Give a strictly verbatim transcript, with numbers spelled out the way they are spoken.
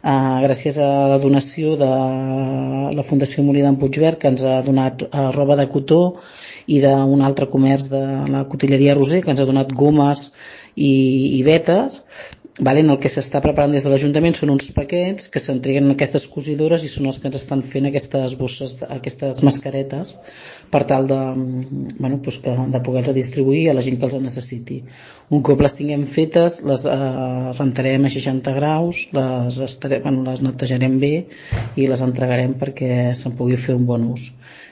eh, gràcies a la donació de la Fundació Molí d'en Puigverd, que ens ha donat eh, roba de cotó, i d'un altre comerç de la Cotilleria Roser, que ens ha donat gomes i, i vetes. Vale, el que s'està preparant des de l'Ajuntament són uns paquets que s'entreguen a aquestes cosidores i són els que ens estan fent aquestes bosses, aquestes mascaretes, per tal de, bueno, doncs que, de poder-les distribuir a la gent que els necessiti. Un cop les tinguem fetes, les eh, rentarem a seixanta graus, les, estarem, bueno, les netejarem bé i les entregarem perquè se'n pugui fer un bon ús.